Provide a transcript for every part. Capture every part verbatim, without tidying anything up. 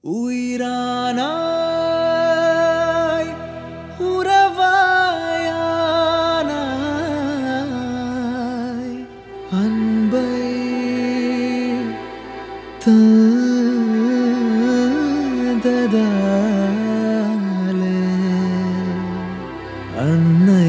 உயிரானாய் உறவாயானாய் அன்பை தந்ததாலே அன்னை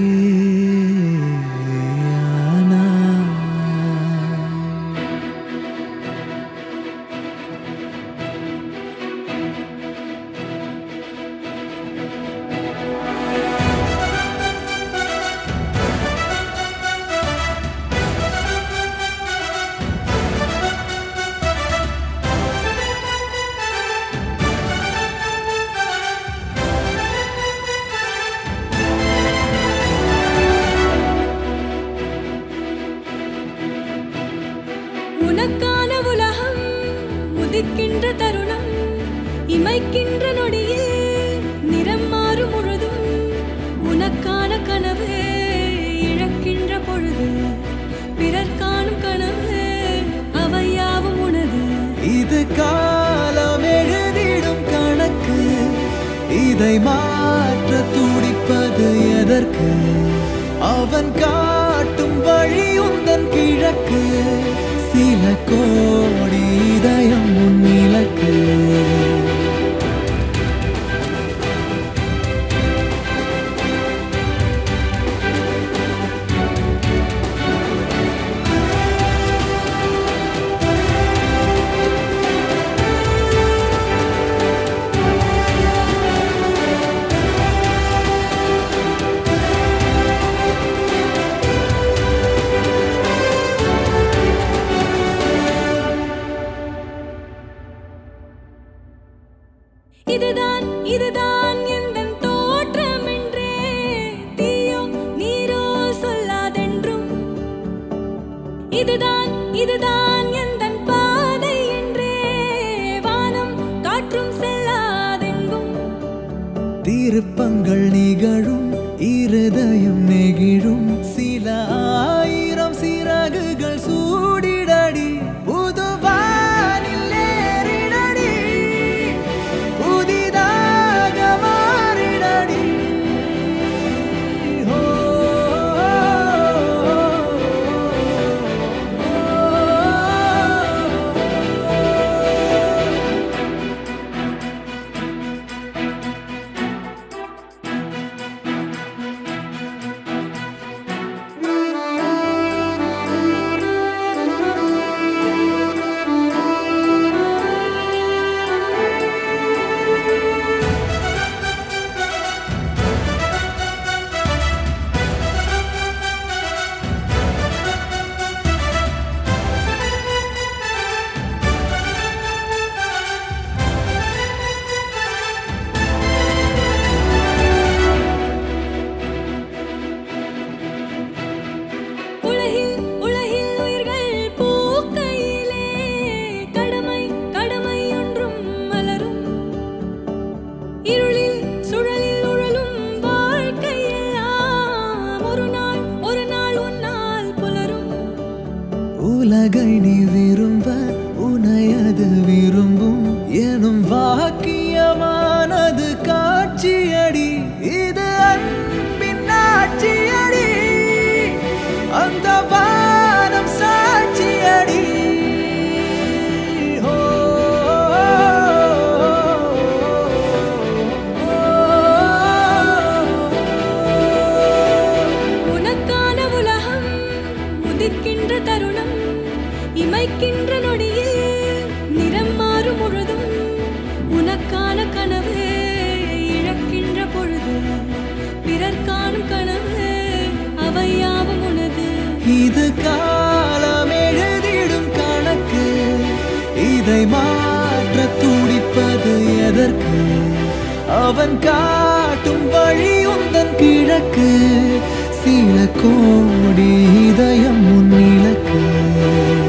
உனக்கான உலகம் உதிக்கின்ற தருணம் இமைக்கின்ற நொடியில் நிறம் மாறும் முழுதும் உனக்கான கனவு இழக்கின்ற பொழுது பிறர் காணும் கனவு அவையாவும் உனது. இது காலம் எழுதிடும் கணக்கு, இதை மாற்ற துடிப்பது எதற்கு? அவன் காட்டும் வழி உந்தன் கிழக்கு, சில கோடி இதயம் முன்னிலக்கு. இதுதான் இதுதான் எந்தன் தோற்றம் என்றே தீயோ நீரோ சொல்லாதென்றும், இதுதான் இதுதான் எந்தன் பாதை என்றே வானம் காற்றும் செல்லாதெங்கும். திருப்பங்கள் நிகழும், இருதயம் நெகிழும், சில ஆயிரம் சிறகுகள் சூடிடடி, புதுவானில் ஏறிடடி, புதிதாக மாறிடடி. ஓ, ஓ, உலகில் உலகில் உயிர்கள் பூக்கையிலே கடமை கடமை ஒன்றும் மலரும், இருளில் சுழலில் உழலும் வாழ்க்கையெல்லாம் ஒரு நாள் ஒரு நாள் உன்னால் புலரும். உலகை நீ விரும்ப உனையது விரும்பும் எனும் வாக்கியமானது காட்சியடி, இது அன்பின் ஆட்சியடி, அந்த வானம் சாட்சியடி. ஓ, உனக்கான உலகம் உதிக்கின்ற தருணம் இமைக்கின்ற நொடியில் நிறம் மாறும் முழுதும் உனக்கான கனவு இழக்கின்ற பொழுது பிறர் காணும் கனவு அவையாவும் உனது. இது காலம் எழுதிடும் கணக்கு, இதை மாற்ற துடிப்பது எதற்கு? அவன் காட்டும் வழி உந்தன் கிழக்கு, சில கோடி இதயம் முன்னிலக்கு.